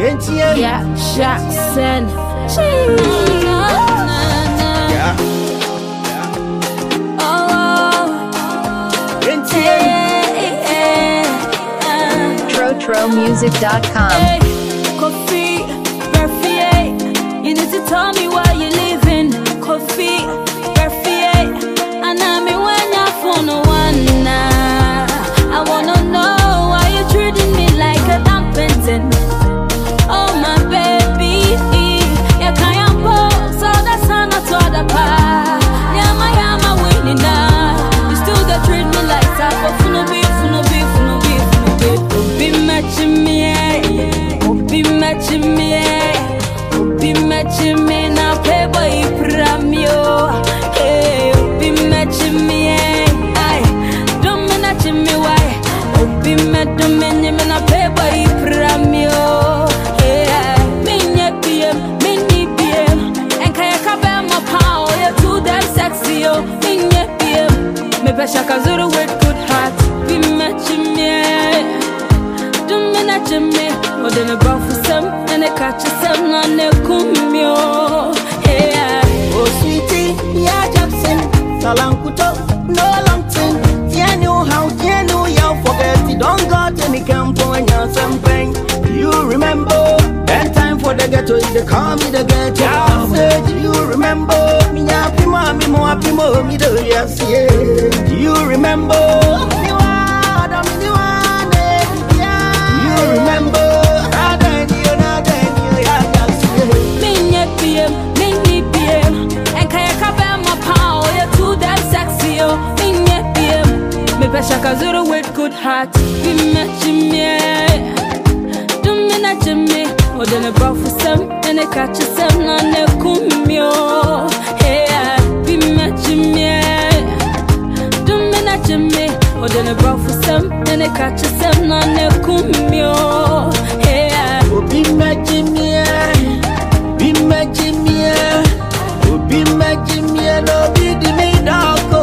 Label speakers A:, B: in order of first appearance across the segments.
A: Yeah, Jackson.
B: Yeah.
C: TroTroMusic.com.
A: Coffee, Berfier. You need to tell me why you're leaving. Coffee, Berfier. And I'm when you're for no one now. I wanna know why you're treating me like a dumping. Oh my baby, you can't pose all the sun to the pa. Yama winning now. You still got treat me like that, but funo beef. Be matching me, now pay boy pramio. Hey, be matching me, aye. Don't match me, why? Be matching me, now pay boy pramio. Hey, mini PM, and kaya kabe my power, you're too damn sexy, oh. Mini PM, me pesha kazuru with good heart. Be matching me. Me, or then a brown for some, and a catch some on the cumbio. Yeah,
B: Oh, sweetie, yeah, Jackson. Salankuto, no long thing. Yeah, know how, yeah, know you forget it. Don't go to any camp when you're something. You remember that time for the ghetto, they call me the ghetto. Yeah, do you remember me? Happy mommy, more happy mommy, do yes, yeah. Do you remember? Remember,
A: mini PM, and kaya kabe my power, you're too damn sexy, oh. Mini PM, me pesha kazuru with good heart. Be matching me, don't match me, or then a brown for some, and a catch some on the cumbio. Hey, be matching me, don't match me, or then a brown for some, and a catch some on the cumbio.
B: be matching me, no be the me dog.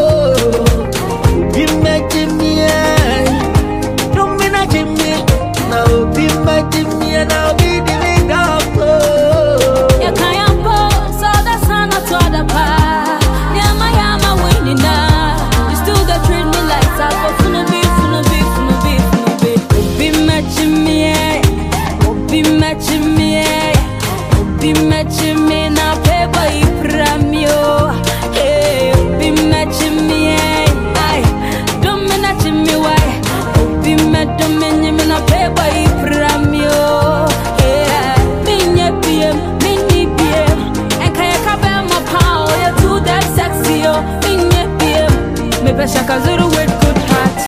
B: Be matching me, don't be matching me. Now be matching me, now be the me dog.
A: You can't pose all the sun to the pa. Yama winning now. You still got treat me like that, but funo be. Be matching me. Be matching me, now pay boy pramio. Hey, be matching me, aye. Don't match me, why? Be matching me, now pay boy pramio. Hey, mini PM, and kaya kabe my power, you're too damn sexy, oh. Mini PM, me pesha kazuru with